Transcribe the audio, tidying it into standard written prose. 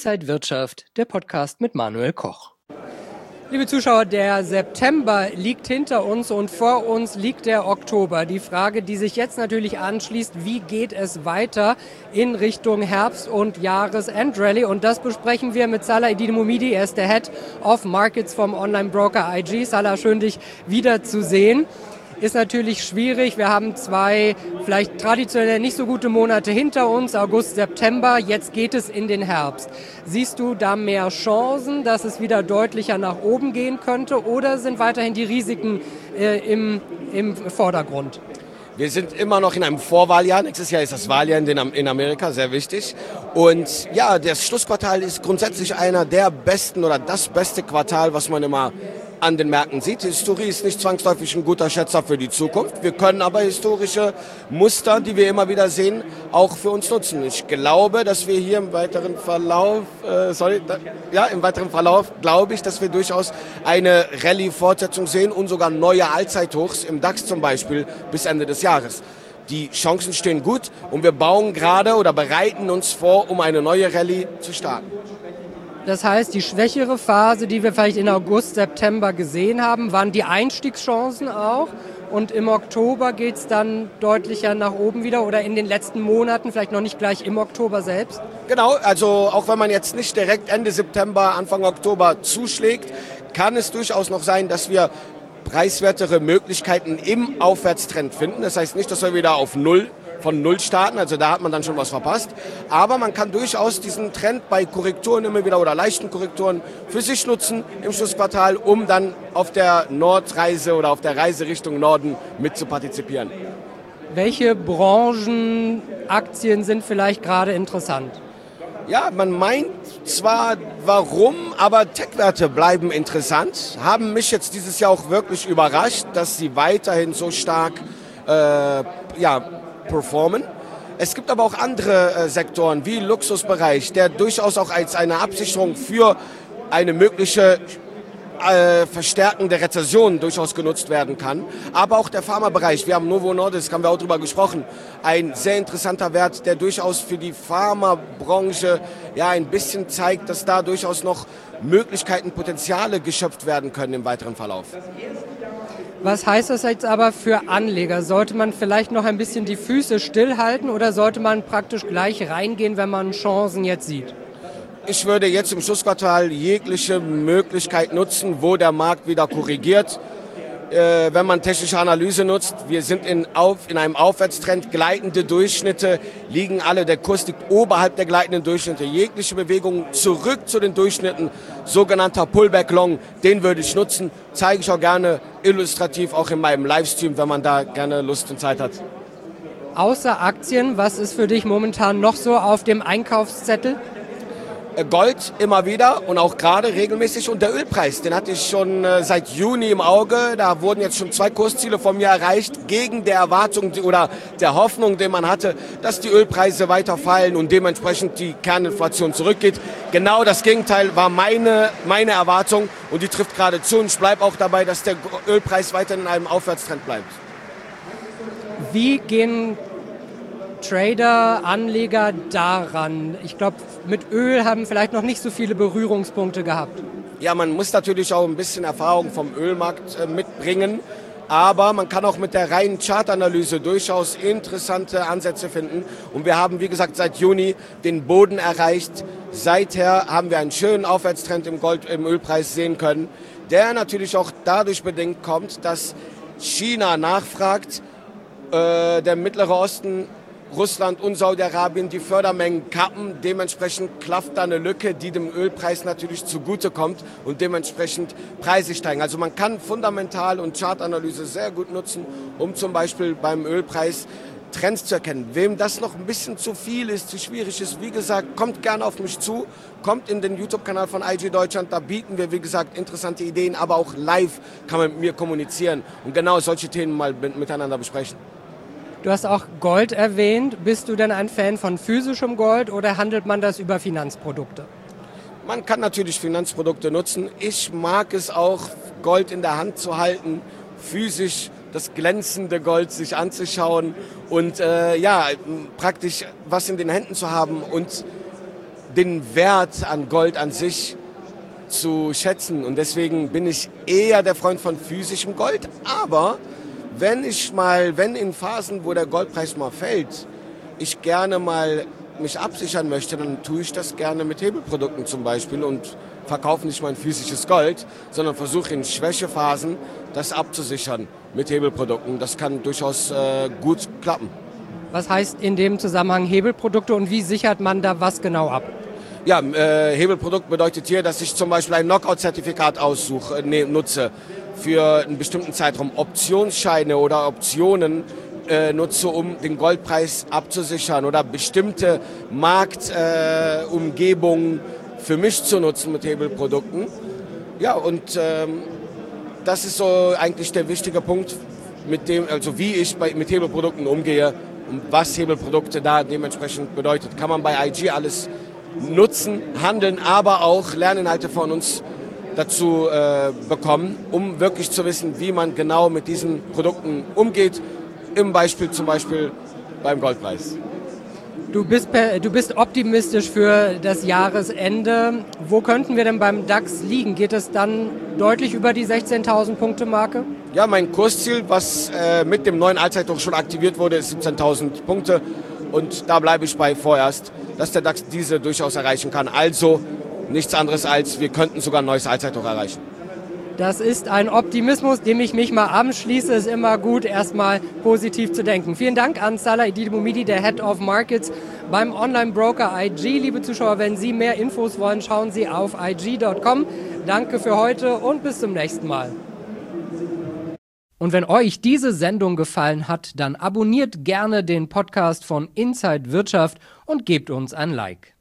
Inside Wirtschaft, der Podcast mit Manuel Koch. Liebe Zuschauer, der September liegt hinter uns und vor uns liegt der Oktober. Die Frage, die sich jetzt natürlich anschließt, wie geht es weiter in Richtung Herbst- und Jahresendrallye? Und das besprechen wir mit Salah Eddine Moumidi. Er ist der Head of Markets vom Online-Broker IG. Salah, schön dich wiederzusehen. Ist natürlich schwierig. Wir haben zwei vielleicht traditionell nicht so gute Monate hinter uns, August, September. Jetzt geht es in den Herbst. Siehst du da mehr Chancen, dass es wieder deutlicher nach oben gehen könnte, oder sind weiterhin die Risiken im Vordergrund? Wir sind immer noch in einem Vorwahljahr. Nächstes Jahr ist das Wahljahr in Amerika, sehr wichtig. Und ja, das Schlussquartal ist grundsätzlich einer der besten oder das beste Quartal, was man immer an den Märkten sieht. Die Historie ist nicht zwangsläufig ein guter Schätzer für die Zukunft. Wir können aber historische Muster, die wir immer wieder sehen, auch für uns nutzen. Ich glaube, dass wir hier im weiteren Verlauf, glaube ich, dass wir durchaus eine Rallye-Fortsetzung sehen und sogar neue Allzeithochs im DAX zum Beispiel bis Ende des Jahres. Die Chancen stehen gut und wir bauen gerade oder bereiten uns vor, um eine neue Rallye zu starten. Das heißt, die schwächere Phase, die wir vielleicht in August, September gesehen haben, waren die Einstiegschancen auch. Und im Oktober geht es dann deutlicher nach oben wieder, oder in den letzten Monaten, vielleicht noch nicht gleich im Oktober selbst? Genau, also auch wenn man jetzt nicht direkt Ende September, Anfang Oktober zuschlägt, kann es durchaus noch sein, dass wir preiswertere Möglichkeiten im Aufwärtstrend finden. Das heißt nicht, dass wir wieder von Null starten, also da hat man dann schon was verpasst. Aber man kann durchaus diesen Trend bei Korrekturen immer wieder oder leichten Korrekturen für sich nutzen im Schlussquartal, um dann auf der Nordreise oder auf der Reise Richtung Norden mit zu partizipieren. Welche Branchenaktien sind vielleicht gerade interessant? Ja, man meint zwar warum, aber Tech-Werte bleiben interessant, haben mich jetzt dieses Jahr auch wirklich überrascht, dass sie weiterhin so stark performen. Es gibt aber auch andere Sektoren wie Luxusbereich, der durchaus auch als eine Absicherung für eine mögliche verstärkende Rezession durchaus genutzt werden kann. Aber auch der Pharmabereich, wir haben Novo Nordisk, haben wir auch drüber gesprochen, ein sehr interessanter Wert, der durchaus für die Pharmabranche ein bisschen zeigt, dass da durchaus noch Möglichkeiten, Potenziale geschöpft werden können im weiteren Verlauf. Was heißt das jetzt aber für Anleger? Sollte man vielleicht noch ein bisschen die Füße stillhalten oder sollte man praktisch gleich reingehen, wenn man Chancen jetzt sieht? Ich würde jetzt im Schlussquartal jegliche Möglichkeit nutzen, wo der Markt wieder korrigiert. Wenn man technische Analyse nutzt, wir sind in einem Aufwärtstrend, gleitende Durchschnitte liegen alle, der Kurs liegt oberhalb der gleitenden Durchschnitte. Jegliche Bewegung zurück zu den Durchschnitten, sogenannter Pullback Long, den würde ich nutzen, zeige ich auch gerne illustrativ auch in meinem Livestream, wenn man da gerne Lust und Zeit hat. Außer Aktien, was ist für dich momentan noch so auf dem Einkaufszettel? Gold immer wieder und auch gerade regelmäßig, und der Ölpreis, den hatte ich schon seit Juni im Auge. Da wurden jetzt schon 2 Kursziele von mir erreicht, gegen der Erwartung oder der Hoffnung, die man hatte, dass die Ölpreise weiter fallen und dementsprechend die Kerninflation zurückgeht. Genau das Gegenteil war meine Erwartung und die trifft gerade zu, und ich bleibe auch dabei, dass der Ölpreis weiter in einem Aufwärtstrend bleibt. Wie gehen Trader, Anleger daran? Ich glaube, mit Öl haben vielleicht noch nicht so viele Berührungspunkte gehabt. Ja, man muss natürlich auch ein bisschen Erfahrung vom Ölmarkt mitbringen, aber man kann auch mit der reinen Chartanalyse durchaus interessante Ansätze finden. Und wir haben, wie gesagt, seit Juni den Boden erreicht. Seither haben wir einen schönen Aufwärtstrend im Ölpreis sehen können, der natürlich auch dadurch bedingt kommt, dass China nachfragt, der Mittlere Osten, Russland und Saudi-Arabien die Fördermengen kappen. Dementsprechend klafft da eine Lücke, die dem Ölpreis natürlich zugutekommt und dementsprechend Preise steigen. Also man kann fundamental und Chartanalyse sehr gut nutzen, um zum Beispiel beim Ölpreis Trends zu erkennen. Wem das noch ein bisschen zu viel ist, zu schwierig ist, wie gesagt, kommt gerne auf mich zu, kommt in den YouTube-Kanal von IG Deutschland, da bieten wir, wie gesagt, interessante Ideen, aber auch live kann man mit mir kommunizieren und genau solche Themen mal miteinander besprechen. Du hast auch Gold erwähnt. Bist du denn ein Fan von physischem Gold oder handelt man das über Finanzprodukte? Man kann natürlich Finanzprodukte nutzen. Ich mag es auch, Gold in der Hand zu halten, physisch das glänzende Gold sich anzuschauen und praktisch was in den Händen zu haben und den Wert an Gold an sich zu schätzen. Und deswegen bin ich eher der Freund von physischem Gold. Aber wenn in Phasen, wo der Goldpreis mal fällt, ich gerne mal mich absichern möchte, dann tue ich das gerne mit Hebelprodukten zum Beispiel und verkaufe nicht mein physisches Gold, sondern versuche in Schwächephasen das abzusichern mit Hebelprodukten. Das kann durchaus gut klappen. Was heißt in dem Zusammenhang Hebelprodukte und wie sichert man da was genau ab? Ja, Hebelprodukt bedeutet hier, dass ich zum Beispiel ein Knockout-Zertifikat nutze für einen bestimmten Zeitraum, Optionsscheine oder Optionen nutze, um den Goldpreis abzusichern oder bestimmte Marktumgebungen für mich zu nutzen mit Hebelprodukten. Ja, und das ist so eigentlich der wichtige Punkt, wie ich mit Hebelprodukten umgehe und was Hebelprodukte da dementsprechend bedeutet. Kann man bei IG alles nutzen, handeln, aber auch Lerninhalte von uns dazu bekommen, um wirklich zu wissen, wie man genau mit diesen Produkten umgeht, zum Beispiel beim Goldpreis. Du bist optimistisch für das Jahresende. Wo könnten wir denn beim DAX liegen? Geht es dann deutlich über die 16.000 Punkte Marke? Ja, mein Kursziel, was mit dem neuen Allzeithoch schon aktiviert wurde, ist 17.000 Punkte. Und da bleibe ich bei vorerst, dass der DAX diese durchaus erreichen kann. Also nichts anderes als, wir könnten sogar ein neues Allzeithoch erreichen. Das ist ein Optimismus, dem ich mich mal anschließe. Es ist immer gut, erstmal positiv zu denken. Vielen Dank an Salah Eddine-Boumidi, der Head of Markets beim Online-Broker IG. Liebe Zuschauer, wenn Sie mehr Infos wollen, schauen Sie auf IG.com. Danke für heute und bis zum nächsten Mal. Und wenn euch diese Sendung gefallen hat, dann abonniert gerne den Podcast von Inside Wirtschaft und gebt uns ein Like.